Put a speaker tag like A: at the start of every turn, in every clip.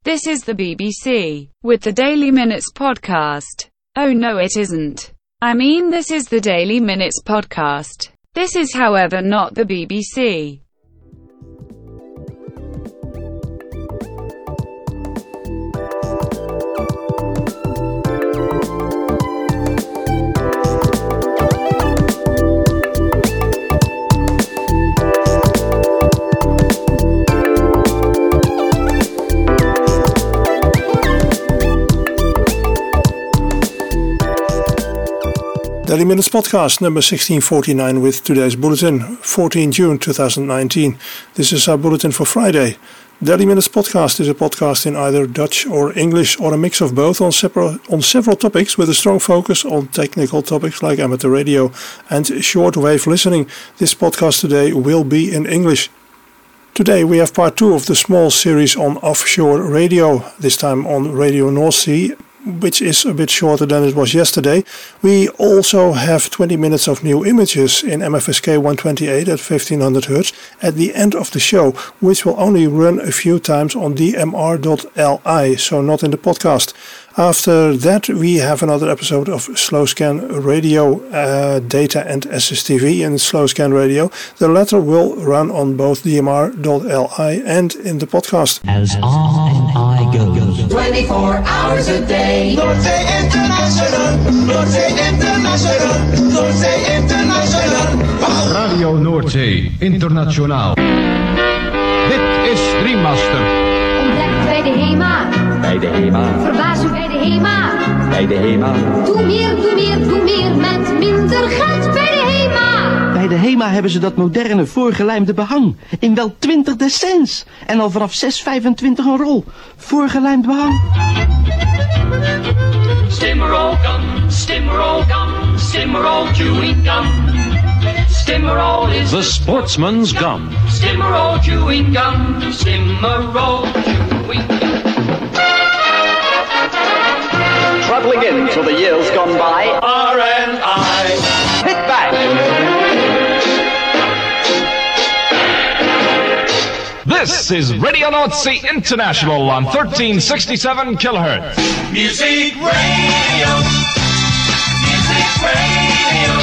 A: This is the BBC, with the Daily Minutes podcast. Oh no, it isn't. I mean, this is the Daily Minutes podcast. This is, however, not the BBC.
B: Daily Minutes Podcast number 1649 with today's bulletin, 14 June 2019. This is our bulletin for Friday. Daily Minutes Podcast is a podcast in either Dutch or English or a mix of both on several topics with a strong focus on technical topics like amateur radio and shortwave listening. This podcast today will be in English. Today we have part 2 of the small series on offshore radio, this time on Radio North Sea, which is a bit shorter than it was yesterday. We also have 20 minutes of new images in MFSK 128 at 1500 Hz at the end of the show, which will only run a few times on dmr.li, so not in the podcast. After that, we have another episode of Slow Scan Radio, data and SSTV in Slow Scan Radio. The latter will run on both dmr.li and in the podcast.
C: As on and I go.
D: 24 hours a day.
E: Noordzee International. Noordzee International. Noordzee International.
F: Radio Noordzee Internationaal. Dit is Dreammaster.
G: Ontdek bij de HEMA.
H: Bij de HEMA.
G: Verbaas u bij de HEMA.
H: Bij de HEMA.
G: Doe meer, doe meer, doe meer met minder geld bij de HEMA.
C: Bij de HEMA hebben ze dat moderne voorgelijmde behang. In wel 20 cents. En al vanaf 6,25 een rol. Voorgelijmd behang.
I: Stimmerol gum, Stimmerol gum, Stimmerol chewing gum. Stimmerol is
F: The Sportsman's Gum.
I: Stimmerol chewing gum, Stimmerol chewing gum.
H: Travelling into the years gone by.
E: R&I.
H: Hit back.
F: This is Radio North Sea International on 1367 kilohertz.
E: Music Radio. Music Radio.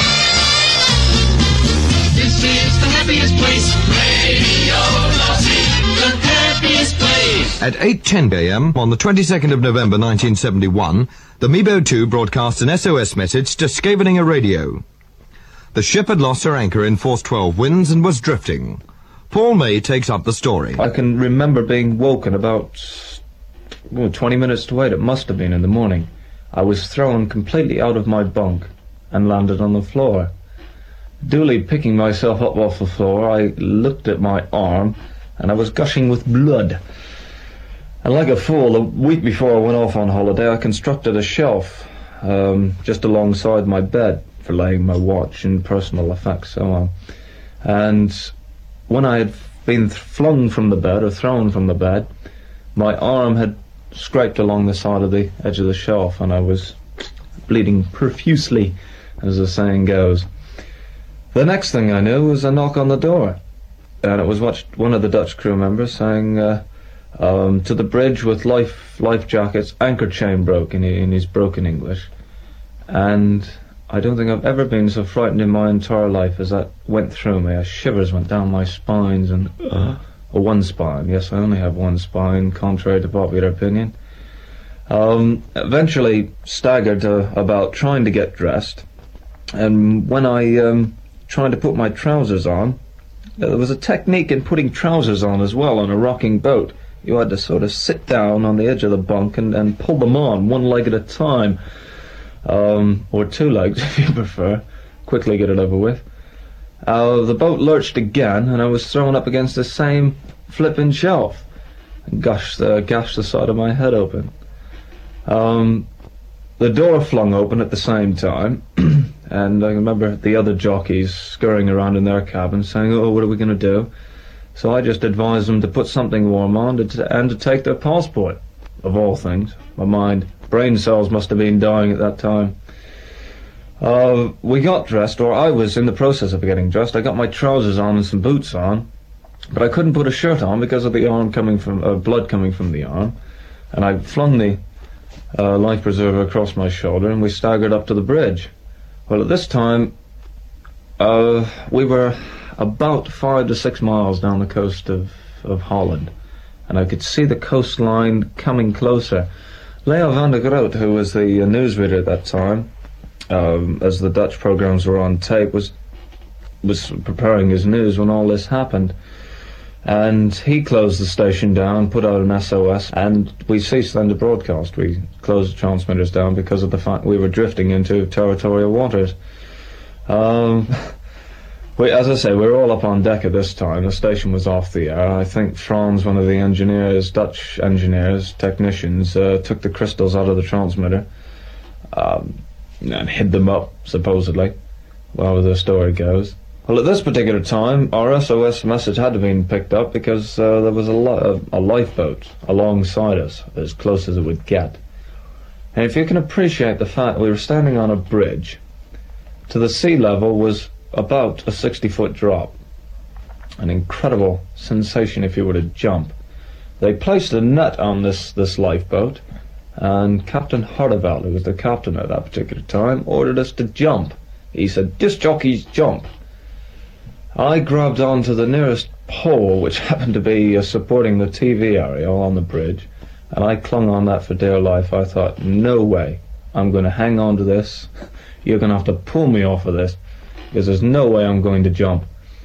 I: This is the happiest place. Radio North Sea, the happiest place.
J: At 8:10 a.m. on the 22nd of November 1971, the Mebo 2 broadcast an SOS message to Scheveningen Radio. The ship had lost her anchor in force 12 winds and was drifting. Paul May takes up the story.
K: I can remember being woken about 20 minutes to 8, it must have been in the morning. I was thrown completely out of my bunk and landed on the floor. Duly picking myself up off the floor, I looked at my arm and I was gushing with blood. And like a fool, a week before I went off on holiday, I constructed a shelf just alongside my bed for laying my watch and personal effects, so on. And when I had been flung from the bed, or thrown from the bed, my arm had scraped along the side of the edge of the shelf, and I was bleeding profusely, as the saying goes. The next thing I knew was a knock on the door, and it was one of the Dutch crew members saying, to the bridge with life jackets, anchor chain broke, in his broken English. And I don't think I've ever been so frightened in my entire life as that went through me. Shivers went down my spines and one spine. Yes, I only have one spine, contrary to popular opinion. Eventually staggered about trying to get dressed, and when I tried to put my trousers on, there was a technique in putting trousers on as well on a rocking boat. You had to sort of sit down on the edge of the bunk and pull them on one leg at a time. Or 2 legs if you prefer. Quickly get it over with. The boat lurched again, and I was thrown up against the same flipping shelf and gashed the side of my head open. The door flung open at the same time, and I remember the other jockeys scurrying around in their cabin saying, "Oh, what are we going to do?" So I just advised them to put something warm on and to take their passport, of all things. My brain cells must have been dying at that time. We got dressed, or I was in the process of getting dressed. I got my trousers on and some boots on, but I couldn't put a shirt on because of the arm coming from blood coming from the arm. And I flung the life preserver across my shoulder, and we staggered up to the bridge. Well, at this time, we were about 5 to 6 miles down the coast of Holland, and I could see the coastline coming closer. Leo van der Groot, who was the newsreader at that time, as the Dutch programs were on tape, was preparing his news when all this happened. And he closed the station down, put out an SOS, and we ceased then to broadcast. We closed the transmitters down because of the fact we were drifting into territorial waters. As I say, we were all up on deck at this time. The station was off the air. I think Franz, one of the engineers, Dutch engineers, technicians, took the crystals out of the transmitter and hid them up, supposedly, however the story goes. Well, at this particular time, our SOS message had to have been picked up because there was a lifeboat alongside us, as close as it would get. And if you can appreciate the fact we were standing on a bridge, to the sea level was about a 60-foot drop. An incredible sensation if you were to jump. They placed a net on this lifeboat, and Captain Harteveld, who was the captain at that particular time, ordered us to jump. He said, "Disc jockeys, jump." I grabbed onto the nearest pole, which happened to be supporting the TV area on the bridge, and I clung on that for dear life. I thought, no way, I'm going to hang on to this. You're going to have to pull me off of this, because there's no way I'm going to jump.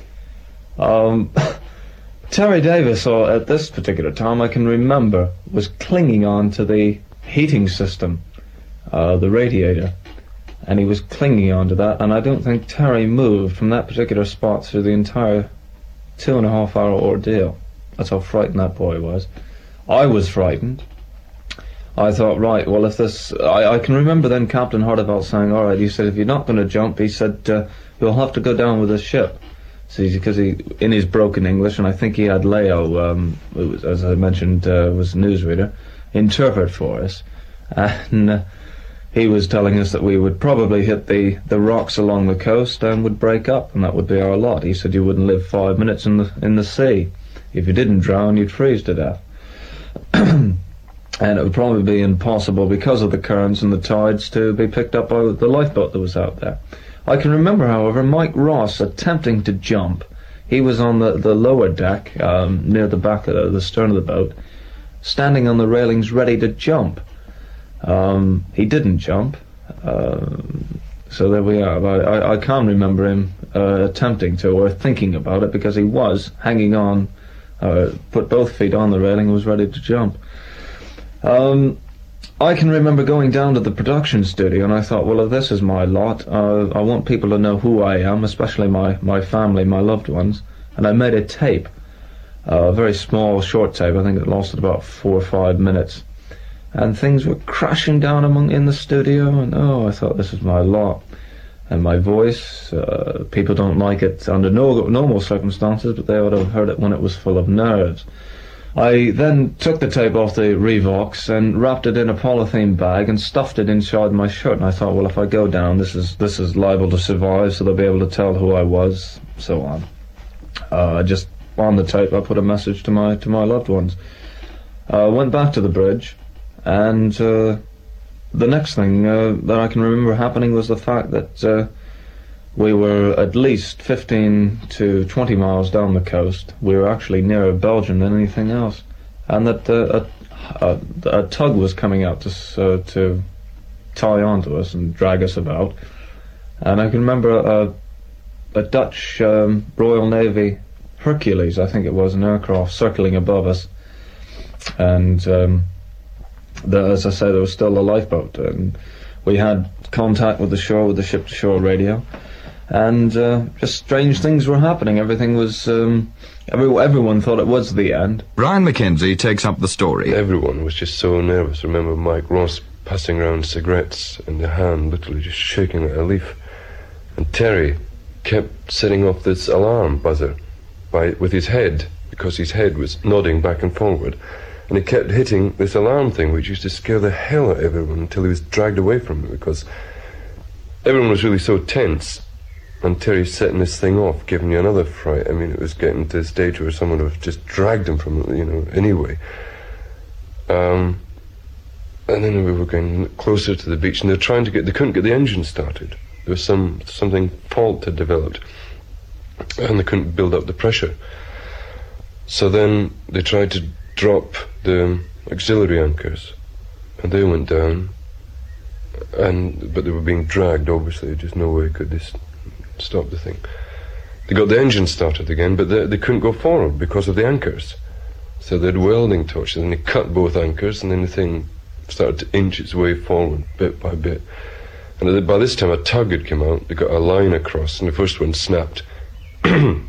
K: Terry Davis, at this particular time, I can remember, was clinging on to the heating system, the radiator. And he was clinging onto that, and I don't think Terry moved from that particular spot through the entire 2.5-hour ordeal. That's how frightened that boy was. I was frightened. I thought, right, well, if this... I can remember then Captain Harteveld saying, all right, he said, if you're not going to jump, he said, you'll have to go down with the ship. So because he, in his broken English, and I think he had Leo, who was, as I mentioned, was a newsreader, interpret for us. And... he was telling us that we would probably hit the rocks along the coast and would break up, and that would be our lot. He said you wouldn't live 5 minutes in the sea. If you didn't drown, you'd freeze to death. And it would probably be impossible, because of the currents and the tides, to be picked up by the lifeboat that was out there. I can remember, however, Mike Ross attempting to jump. He was on the lower deck, near the back of the stern of the boat, standing on the railings ready to jump. He didn't jump, so there we are. I can't remember him attempting to or thinking about it, because he was hanging on, put both feet on the railing and was ready to jump. I can remember going down to the production studio, and I thought, well, if this is my lot, I want people to know who I am, especially my family, my loved ones, and I made a tape, a very small, short tape. I think it lasted about 4 or 5 minutes. And things were crashing down in the studio, and I thought, this is my lot. And my voice, people don't like it under normal circumstances, but they would have heard it when it was full of nerves. I then took the tape off the Revox and wrapped it in a polythene bag and stuffed it inside my shirt. And I thought, well, if I go down, this is liable to survive, so they'll be able to tell who I was, so on. Just on the tape, I put a message to my loved ones. Went back to the bridge. And the next thing that I can remember happening was the fact that we were at least 15 to 20 miles down the coast. We were actually nearer Belgium than anything else. And that a tug was coming out to tie onto us and drag us about. And I can remember a Dutch Royal Navy Hercules, I think it was, an aircraft circling above us. And... as I say, there was still a lifeboat, and we had contact with the shore with the ship-to-shore radio, and just strange things were happening. Everything was, everyone thought it was the end.
J: Brian Mackenzie takes up the story.
L: Everyone was just so nervous. Remember Mike Ross passing around cigarettes in the hand, literally just shaking like a leaf, and Terry kept setting off this alarm buzzer with his head, because his head was nodding back and forward. And he kept hitting this alarm thing, which used to scare the hell out of everyone until he was dragged away from it, because everyone was really so tense. And Terry setting this thing off, giving you another fright. I mean, it was getting to the stage where someone would have just dragged him from it, anyway. And then we were getting closer to the beach, and they couldn't get the engine started. There was something fault had developed, and they couldn't build up the pressure. So then they tried to drop the auxiliary anchors, and they went down, but they were being dragged, obviously. Just no way could they stop the thing. They got the engine started again, but they couldn't go forward because of the anchors. So they had welding torches, and they cut both anchors, and then the thing started to inch its way forward bit by bit. And by this time a tug had come out. They got a line across, and the first one snapped. And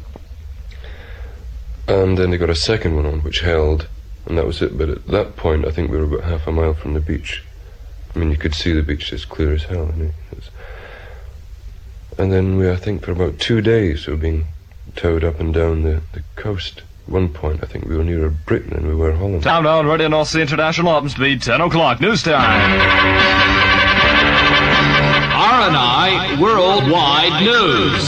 L: then they got a second one on, which held, and that was it. But at that point, I think we were about half a mile from the beach. I mean, you could see the beach as clear as hell. And then I think for about 2 days we were being towed up and down the coast. At one point, I think we were nearer Britain than we were Holland.
F: Time now on Radio North Sea International happens to be 10 o'clock news time.
M: RNI Worldwide News.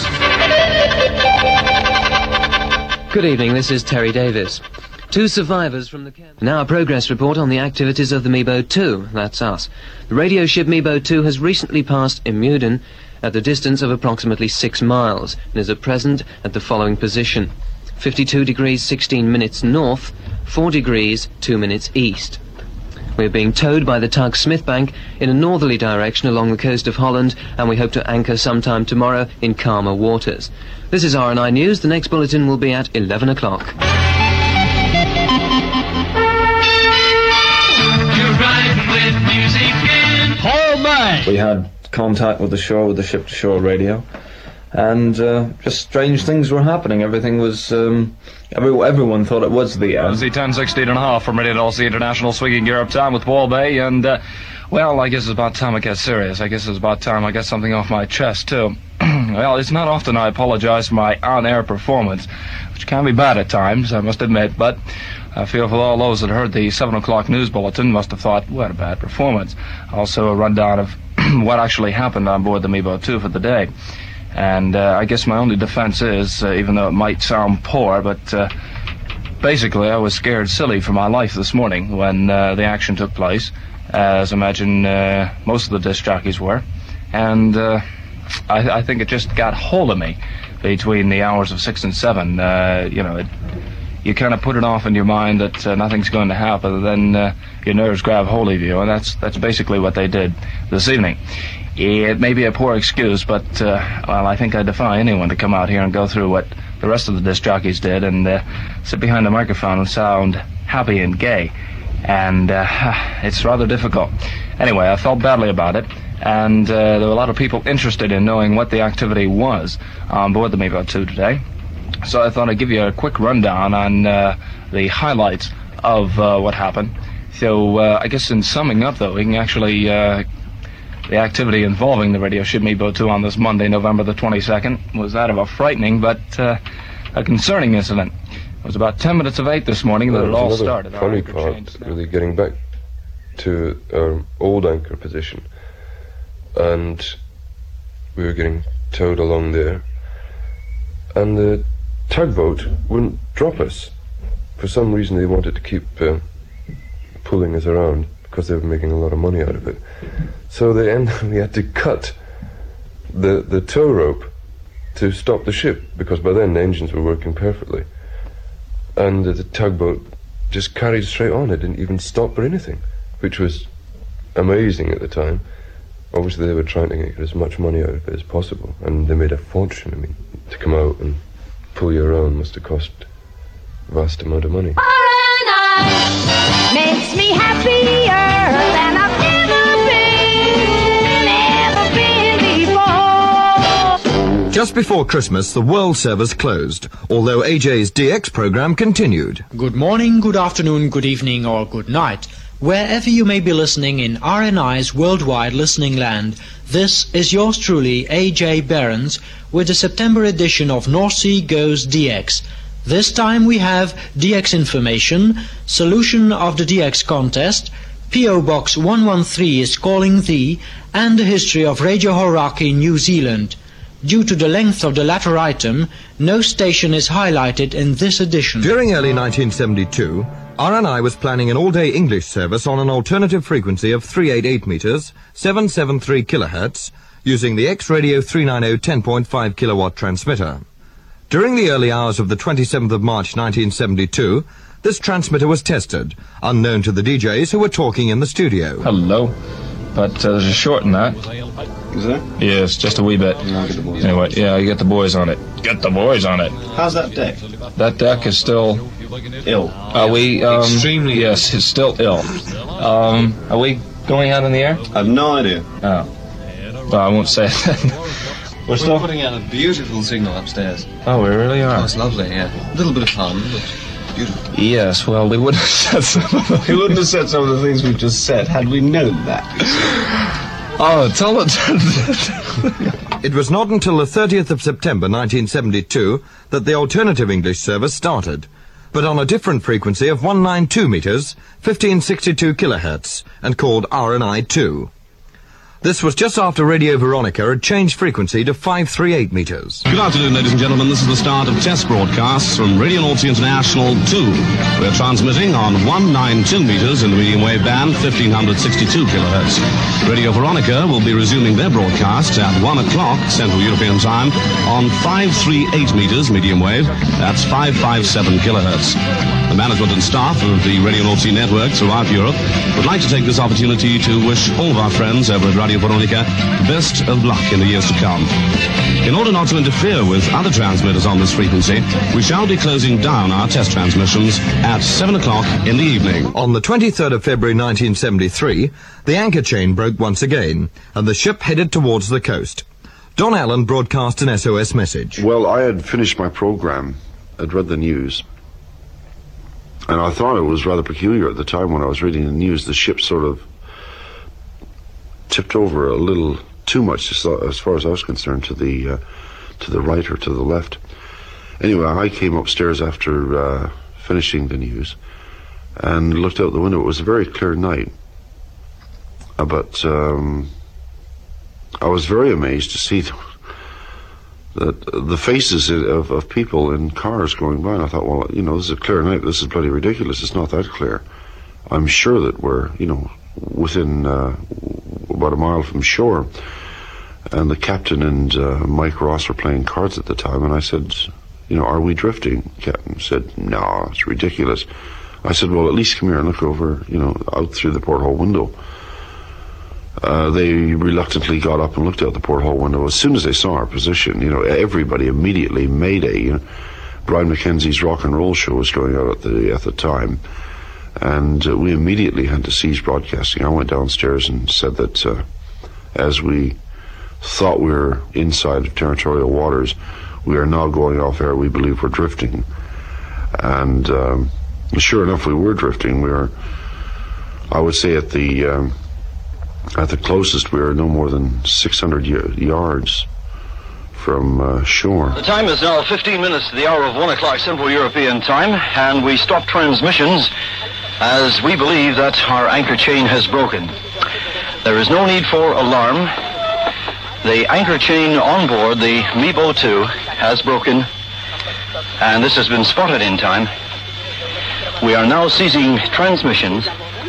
N: Good evening, this is Terry Davis. 2 survivors from the camp. Now a progress report on the activities of the MEBO 2, that's us. The radio ship MEBO 2 has recently passed Imuden at the distance of approximately 6 miles and is at present at the following position: 52 degrees 16 minutes north, 4 degrees 2 minutes east. We're being towed by the tug Smithbank in a northerly direction along the coast of Holland, and we hope to anchor sometime tomorrow in calmer waters. This is RNI News. The next bulletin will be at 11 o'clock.
M: You're riding with music in Paul May.
K: We had contact with the shore with the ship-to-shore radio, and just strange things were happening. Everything was, everyone thought it was the end.
F: The 10:16.5 from Radio North Sea International, swinging Europe time with Paul Bay, and, well, I guess it's about time I get serious. I guess it's about time I get something off my chest, too. Well, it's not often I apologize for my on-air performance, which can be bad at times, I must admit, but I feel for all those that heard the 7 o'clock news bulletin must have thought, what a bad performance. Also a rundown of what actually happened on board the MEBO 2 for the day. And I guess my only defense is, even though it might sound poor, but basically I was scared silly for my life this morning when the action took place, as I imagine most of the disc jockeys were. And I think it just got hold of me between the hours of 6 and 7. You kind of put it off in your mind that nothing's going to happen, and then your nerves grab hold of you, and that's basically what they did this evening. It may be a poor excuse, but, well, I think I defy anyone to come out here and go through what the rest of the disc jockeys did and sit behind the microphone and sound happy and gay. And it's rather difficult. Anyway, I felt badly about it, and there were a lot of people interested in knowing what the activity was on board the MEBO 2 today. So I thought I'd give you a quick rundown on the highlights of what happened. So I guess in summing up, though, we can actually... the activity involving the radio ship MEBO 2 on this Monday, November the 22nd, was that of a frightening but a concerning incident. It was about 10 minutes of 8 this morning that it all started.
L: Funny part, really getting back to our old anchor position, and we were getting towed along there, and the tugboat wouldn't drop us. For some reason they wanted to keep pulling us around, because they were making a lot of money out of it. So we had to cut the tow rope to stop the ship, because by then the engines were working perfectly. And the tugboat just carried straight on. It didn't even stop or anything, which was amazing at the time. Obviously they were trying to get as much money out of it as possible, and they made a fortune. I mean, to come out and pull you around must have cost a vast amount of money.
G: Makes me happier than I've ever been before.
J: Just before Christmas, the World Service closed, although AJ's DX program continued.
O: Good morning, good afternoon, good evening, or good night. Wherever you may be listening in RNI's worldwide listening land, this is yours truly, AJ Behrens, with the September edition of North Sea Goes DX. This time we have DX information, solution of the DX contest, PO Box 113 is calling thee, and the history of Radio Hauraki in New Zealand. Due to the length of the latter item, no station is highlighted in this edition.
J: During early 1972, RNI was planning an all-day English service on an alternative frequency of 388 meters, 773 kilohertz, using the X-Radio 390 10.5 kilowatt transmitter. During the early hours of the 27th of March 1972, this transmitter was tested, unknown to the DJs who were talking in the studio.
F: Hello. But there's a short in that.
P: Is there?
F: Yes, just a wee bit. Anyway, yeah, you get the boys on it. Get the boys on it.
P: How's that deck?
F: That deck is still
P: ill.
F: Are we
P: extremely?
F: Yes, it's still ill. Are we going out in the air?
P: I have no idea.
F: Oh. Well, I won't say it.
P: We're still putting out a beautiful signal upstairs.
F: Oh, we really are.
P: Oh, it's lovely. Yeah, a little bit of fun, but beautiful.
F: Yes. Well, we wouldn't have said
P: We wouldn't have said some of the things we've just said had we known that.
F: Oh, tell it.
J: It was not until the 30th of September 1972 that the alternative English service started, but on a different frequency of 192 meters, 1562 kilohertz, and called RNI-2. This was just after Radio Veronica had changed frequency to 538 meters.
Q: Good afternoon, ladies and gentlemen. This is the start of test broadcasts from Radio Nazi International 2. We're transmitting on 192 meters in the medium wave band, 1562 kilohertz. Radio Veronica will be resuming their broadcasts at 1 o'clock Central European Time on 538 meters medium wave. That's 557 kilohertz. The management and staff of the Radio Nazi network throughout Europe would like to take this opportunity to wish all of our friends over at Radio Veronica best of luck in the years to come. In order not to interfere with other transmitters on this frequency, we shall be closing down our test transmissions at 7 o'clock in the evening.
J: On the 23rd of February 1973, the anchor chain broke once again, and the ship headed towards the coast. Don Allen broadcast an SOS message.
R: Well, I had finished my program. I'd read the news. And I thought it was rather peculiar at the time when I was reading the news. The ship sort of tipped over a little too much, as far as I was concerned, to the right or to the left. Anyway, I came upstairs after finishing the news and looked out the window. It was a very clear night, but I was very amazed to see the faces of people in cars going by, and I thought, well, you know, this is a clear night. This is bloody ridiculous. It's not that clear. I'm sure that we're, you know, within about a mile from shore. And the captain and Mike Ross were playing cards at the time, and I said, you know, are we drifting? The captain said, no, it's ridiculous. I said, well, at least come here and look over, you know, out through the porthole window. They reluctantly got up and looked out the porthole window. As soon as they saw our position, you know, everybody immediately mayday. You know, Brian McKenzie's rock and roll show was going out at the time, and we immediately had to cease broadcasting. I went downstairs and said that as we thought we were inside of territorial waters, we are now going off air. We believe we're drifting, and sure enough, we were drifting. We were, I would say, at the closest, we were no more than 600 yards from shore.
S: The time is now 15 minutes to the hour of 1 o'clock Central European Time, and we stop transmissions as we believe that our anchor chain has broken. There is no need for alarm. The anchor chain on board the Mebo 2 has broken, and this has been spotted in time. We are now ceasing transmissions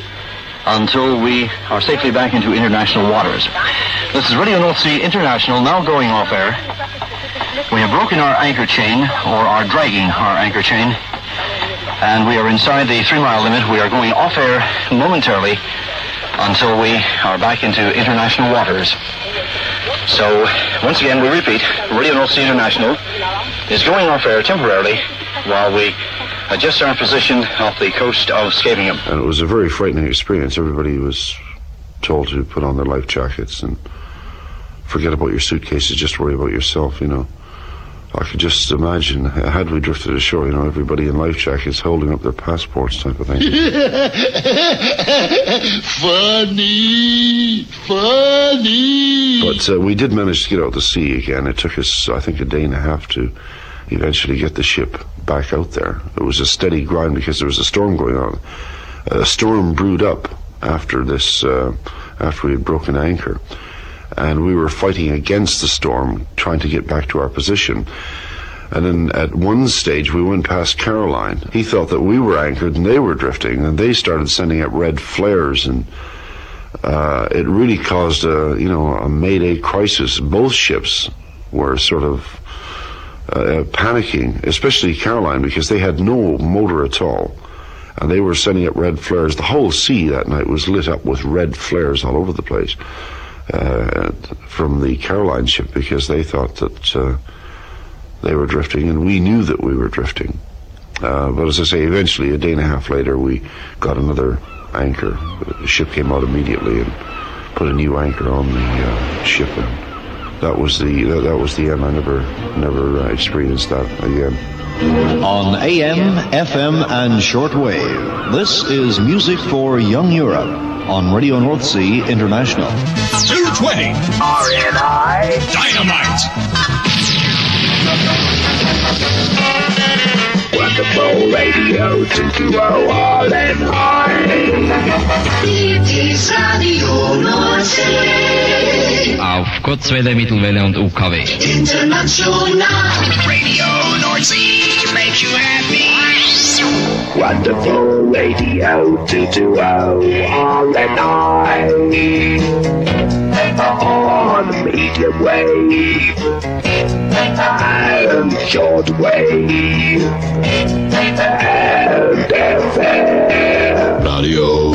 S: until we are safely back into international waters. This is Radio North Sea International, now going off air. We have broken our anchor chain, or are dragging our anchor chain, and we are inside the 3-mile limit. We are going off air momentarily until we are back into international waters. So, once again, we repeat, Radio North Sea International is going off air temporarily while we adjust our position off the coast of Skavingham.
R: And it was a very frightening experience. Everybody was told to put on their life jackets and forget about your suitcases, just worry about yourself, you know. I could just imagine, had we drifted ashore, you know, everybody in life jackets holding up their passports type of thing. Funny! But we did manage to get out to sea again. It took us, I think, a day and a half to eventually get the ship back out there. It was a steady grind because there was a storm going on. A storm brewed up after this, after we had broken anchor, and we were fighting against the storm, trying to get back to our position. And then at one stage we went past Caroline. He thought that we were anchored and they were drifting, and they started sending out red flares, and it really caused a mayday crisis. Both ships were sort of panicking, especially Caroline, because they had no motor at all. And they were sending up red flares. The whole sea that night was lit up with red flares all over the place from the Caroline ship, because they thought that they were drifting, and we knew that we were drifting. But as I say, eventually, a day and a half later, we got another anchor. The ship came out immediately and put a new anchor on the ship, and that was the end. I never experienced that again.
T: On AM, FM, and shortwave, this is Music for Young Europe on Radio North Sea International.
E: 220 RNI Dynamite. Wonderful radio 220 RNI.
I: Dit is Radio Noordzee.
U: Auf Kurzwelle, Mittelwelle und UKW.
I: International.
E: Radio Nordsee makes you happy. Wonderful radio 220 RNI. On medium wave and short wave and FM.
T: Radio.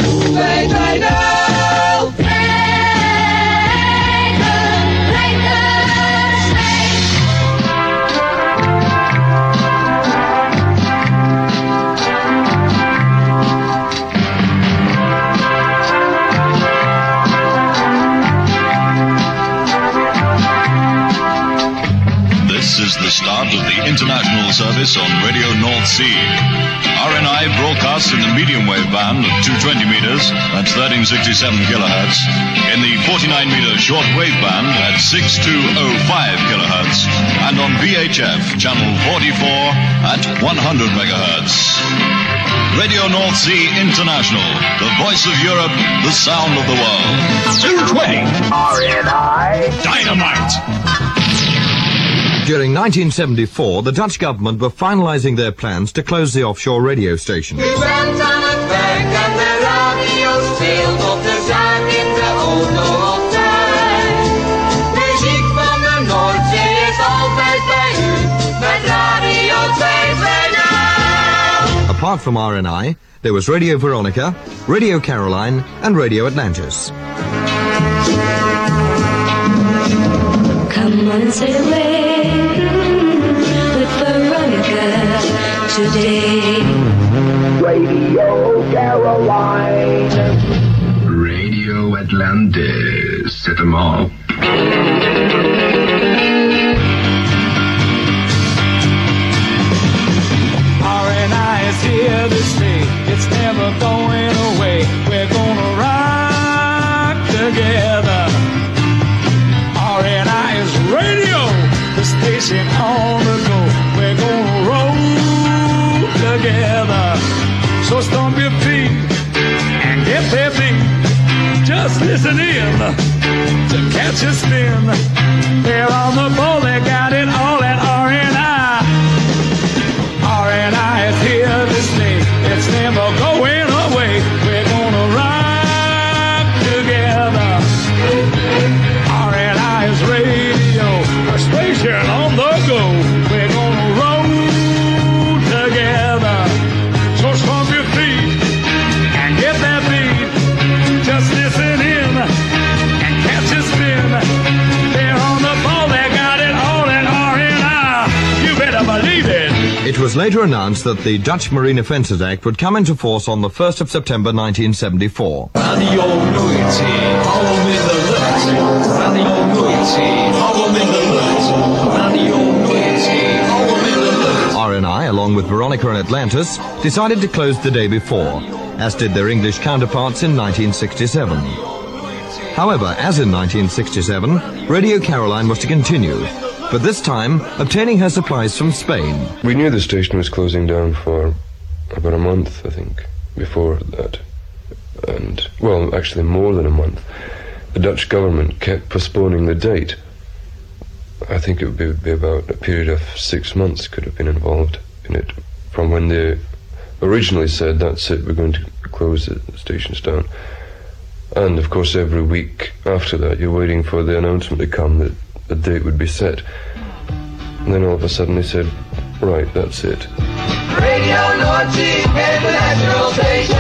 Q: This is the start of the international service on Radio North Sea. RNI broadcasts in the medium wave band of 220 meters, that's 1367 kilohertz, in the 49-meter short wave band at 6205 kilohertz, and on VHF channel 44 at 100 megahertz. Radio North Sea International, the voice of Europe, the sound of the world.
E: 220 RNI Dynamite.
J: During 1974, the Dutch government were finalizing their plans to close the offshore radio stations.
E: U bent aan het werk en de radio speelt op de zaak in de auto op tijd. Muziek van de Noordzee is altijd bij u met Radio 220.
J: Apart from RNI, there was Radio Veronica, Radio Caroline and Radio Atlantis.
V: Come on, sail away with Veronica today.
E: Radio Caroline.
W: Radio Atlantis. Zet hem op.
E: RNI is here to stay. It's never going away. We're gonna rock together. RNI is radio, the station on the go. We're gonna roll together. So stomp your feet and get their beat. Just listen in to catch a spin. They're on the ball, they got it all at RNI. RNI is here to stay. It's never going away. We're gonna rock together. RNI is radio, a station on the go. We're gonna roll together. So stomp your feet and get that beat. Just listen in and catch a spin. They're on the ball, they got it all at RNI. You better believe it.
J: It was later announced that the Dutch Marine Offences Act would come into force on the 1st of September 1974.
E: Radio Noordzee, hou hem in de lucht. Radio Noordzee, hou hem in de lucht. Radio Noordzee, hou hem in de lucht.
J: RNI, along with Veronica and Atlantis, decided to close the day before, as did their English counterparts in 1967. However, as in 1967, Radio Caroline was to continue, but this time obtaining her supplies from Spain.
L: We knew the station was closing down for about a month, I think, before that. And, well, actually more than a month. The Dutch government kept postponing the date I think it would be about a period of 6 months could have been involved in it, from when they originally said, that's it, we're going to close the stations down. And of course every week after that you're waiting for the announcement to come that a date would be set. And then all of a sudden they said, right, that's it.
I: Radio North Sea International Station.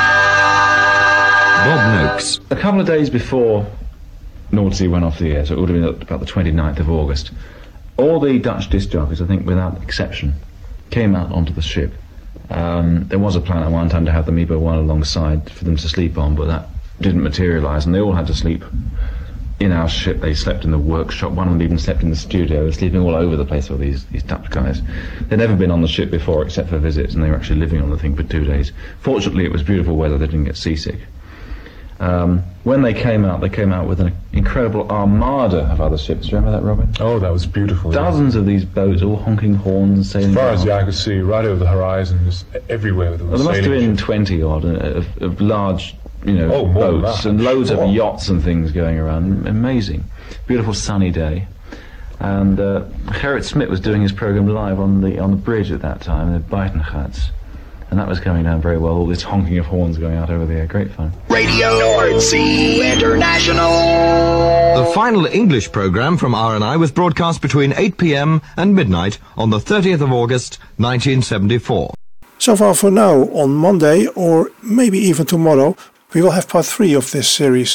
J: Bob Noakes.
A: A couple of days before Nordsee went off the air, so it would have been about the 29th of August, all the Dutch disc jockeys, I think without exception, came out onto the ship. There was a plan at one time to have the Mebo 1 alongside for them to sleep on, but that didn't materialise, and they all had to sleep in our ship. They slept in the workshop. One of them even slept in the studio. They were sleeping all over the place, all these Dutch guys. They'd never been on the ship before except for visits, and they were actually living on the thing for 2 days. Fortunately, it was beautiful weather. They didn't get seasick. When they came out with an incredible armada of other ships. Do you remember that, Robin?
B: Oh, that was beautiful.
A: Dozens of these boats, all honking horns and sailing.
B: As far as
A: down.
B: the eye could see, right over the horizon, just everywhere. There
A: must have been 20 odd of large, boats and loads of yachts and things going around. Amazing, beautiful sunny day. And Gerrit Smit was doing his program live on the bridge at that time, the Buitengaats. And that was going down very well, all this honking of horns going out over the air. Great fun.
I: Radio North Sea International.
J: The final English programme from RNI was broadcast between 8 p.m. and midnight on the 30th of August 1974.
D: So far for now, on Monday, or maybe even tomorrow, we will have part 3 of this series.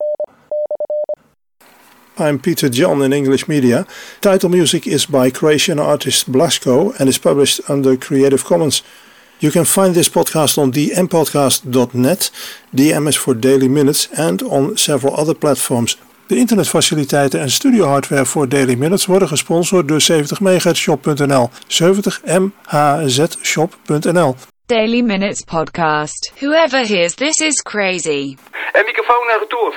D: I'm Peter John in English Media. Title music is by Croatian artist Blasko and is published under Creative Commons. You can find this podcast on dmpodcast.net, DM is voor Daily Minutes, and on several other platforms. De internetfaciliteiten en studiohardware voor Daily Minutes worden gesponsord door 70mhzshop.nl, 70mhzshop.nl.
X: Daily Minutes podcast. Whoever hears this is crazy.
Y: En microfoon naar retour.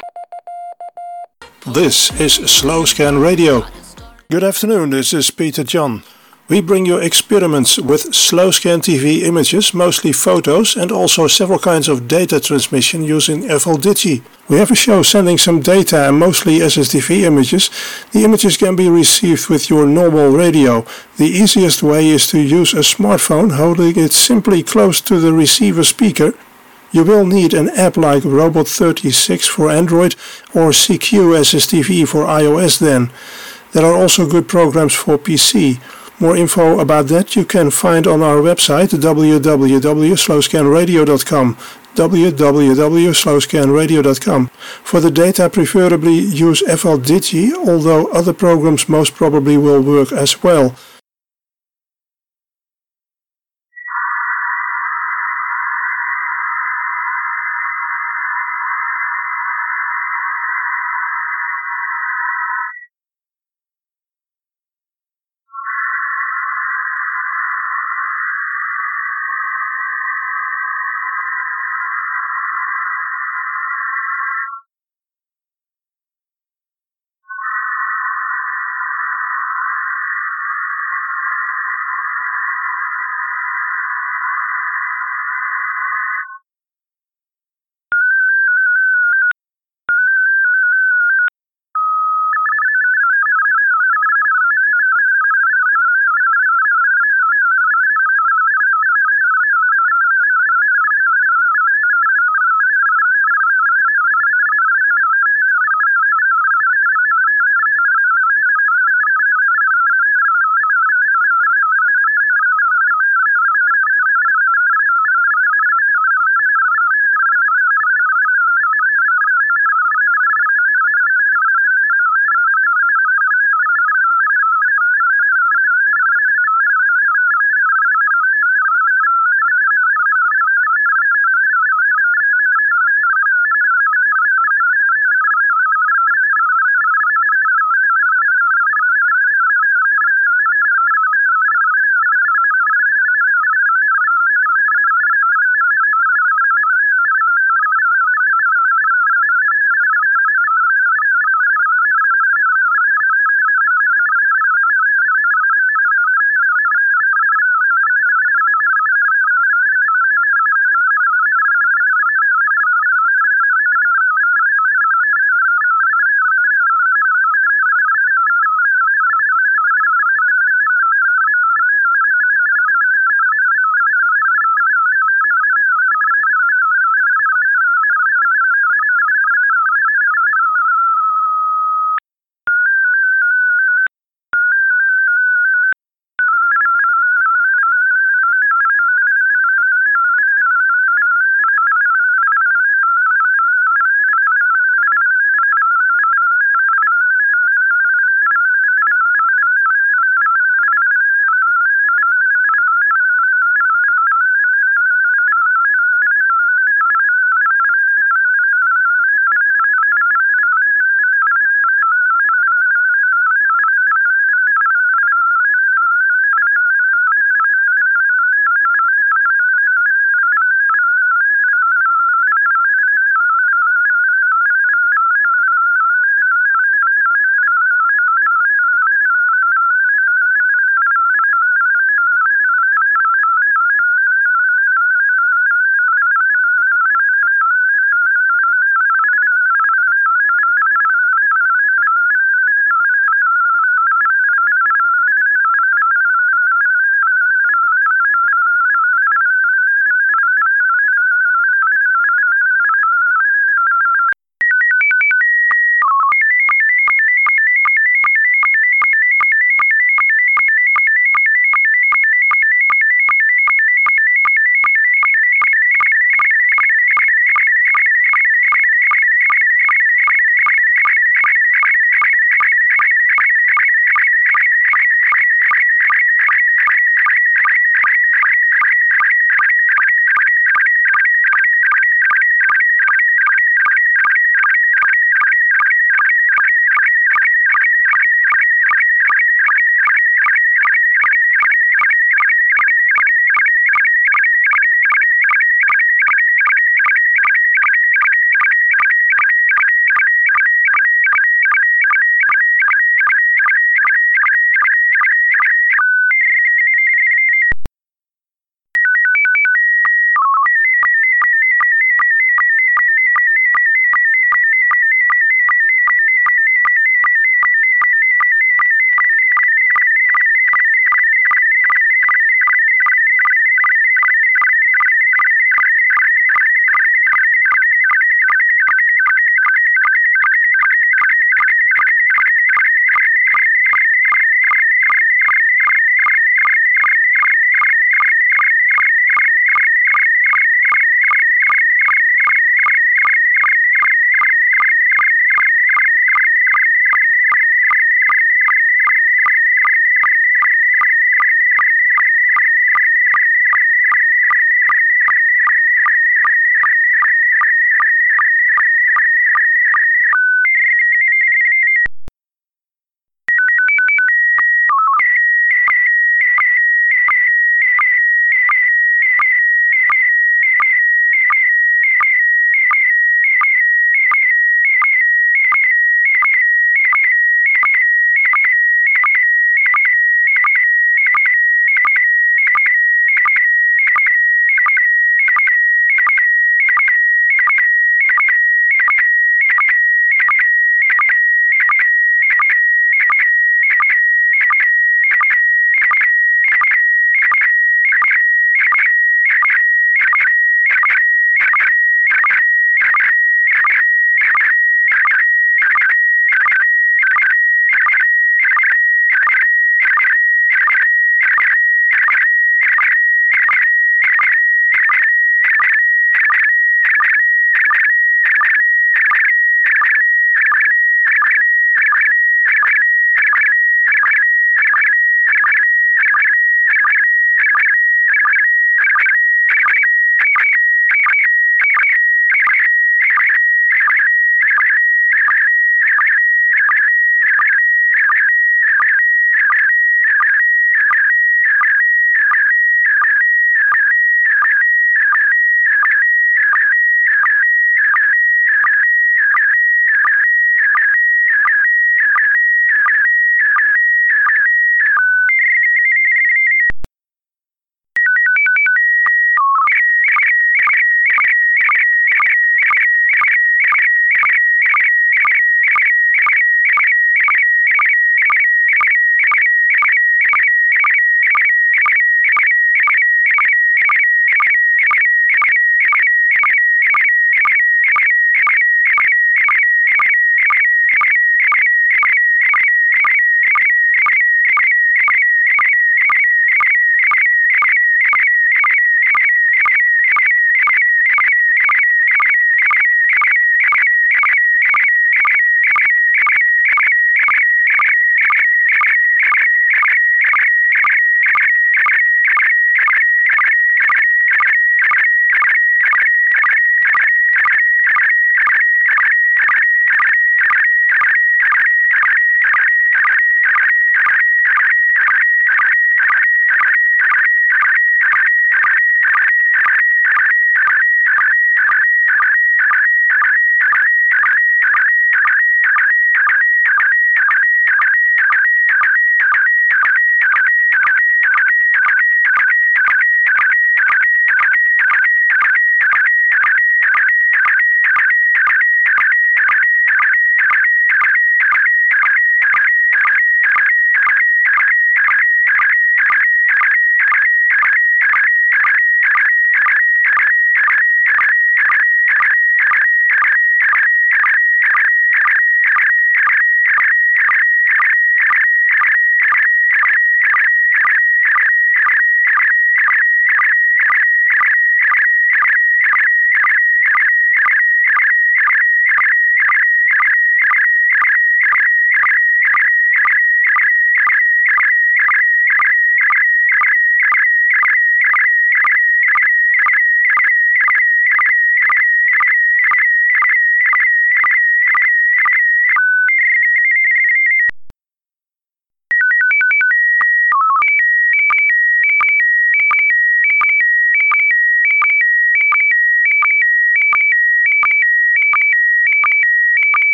D: This is Slow Scan Radio. Good afternoon, this is Peter John. We bring you experiments with slow scan TV images, mostly photos, and also several kinds of data transmission using FLDigi. We have a show sending some data and mostly SSDV images. The images can be received with your normal radio. The easiest way is to use a smartphone, holding it simply close to the receiver speaker. You will need an app like Robot36 for Android or CQ SSTV for iOS then. There are also good programs for PC. More info about that you can find on our website www.slowscanradio.com www.slowscanradio.com. For the data preferably use FLDigi, although other programs most probably will work as well.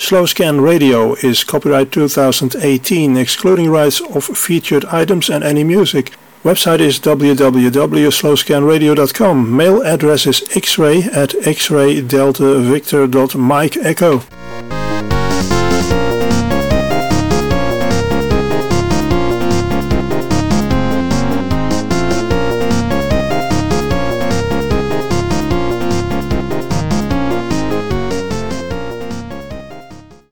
D: Slow Scan Radio is copyright 2018, excluding rights of featured items and any music. Website is www.slowscanradio.com. Mail address is xray@xraydeltavictor.mike echo.